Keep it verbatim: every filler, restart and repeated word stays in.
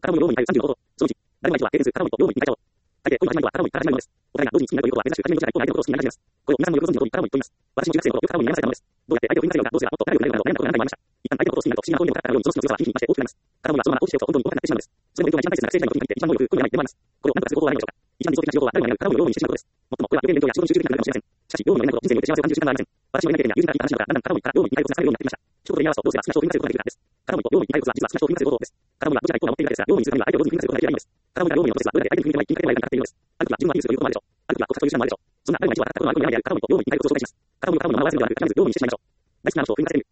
カラボニのローに対するさんじゅうのこと。そのうち、誰も相手は経験数カラボニとローに対象。大抵、こういうのはカラボニから始まるものです。お互いが同時に進んだということは、珍しく仮面の時代と相手のことを好きになります。これを皆さんもよくご存知の通りカラボニと言います。私も中学生の頃よくカラボニに悩まされたのです。どうやって相手を振り回せようか、どうすればもっと仲良くなれるのか悩んだことが何回もありました。一旦相手のことを好きになると不思議な通りに分かったように、その人の強さは日々増して大きくなります。カラボニはそのまま放置しておくとどんどん弱くなってしまうのです。それも勉強が一番大切な学生時代の時に入って一番能力、好みがないでもあります。これを何とかする方法はないのでしょうか。一番理想的な仕事は誰もが担うカラボニをローにしてしまうことです。もっとも、これは予言勉強や仕事に集中できなくなるかもしれません。しかし、ローにのいないほど人生において幸せを感じる時間がありません。私の恋愛経験や友人から聞いた話などが、だんだんカラボニからローに二回をつながるようになってきました。一言で言いますと、どうすれば好きな人を振り回せることができるかです。カラボニとローに二回をは実は好きな人を振り回せる方法です。カラボニはどちら一方が持っているだけですが、ローにするためには相手を上手に振り回せることができないのです。カラボニがローにのことですが、どれだけ相手に振り向けば一気にかければいいかにかかっているのです。ある時は自分は有利するということもあるでしょう。ある時は告白という手段もあるでしょう。そんな誰もが一度は戦ったことのある恋愛であるカラボニとローに二回を紹介します。カラボニをカラボニのまま忘れるのではなく、必ずローにしてしまいましょう。大好きな人を振り回せる。